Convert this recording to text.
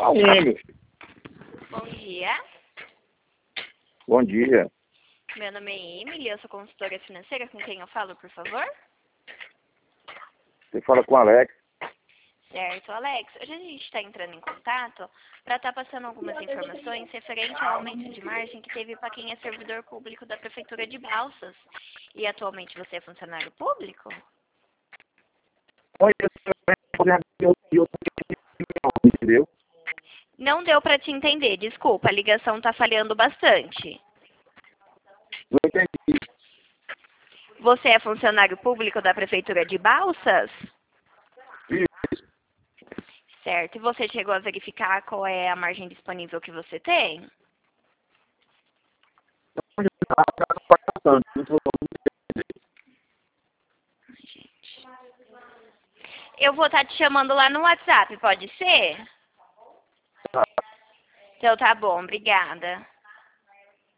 aonde? Bom dia. Bom dia. Meu nome é Emily, eu sou consultora financeira. Com quem eu falo, por favor? Você fala com o Alex. Certo, Alex. Hoje a gente está entrando em contato para estar passando algumas informações referente ao aumento de margem que teve para quem é servidor público da Prefeitura de Balsas. E atualmente você é funcionário público? Olha, entendeu? Não deu para te entender, desculpa, a ligação está falhando bastante. Não entendi. Você é funcionário público da Prefeitura de Balsas? Isso. Certo. E você chegou a verificar qual é a margem disponível que você tem? Eu vou estar te chamando lá no WhatsApp, pode ser? Tá. Então tá bom, obrigada.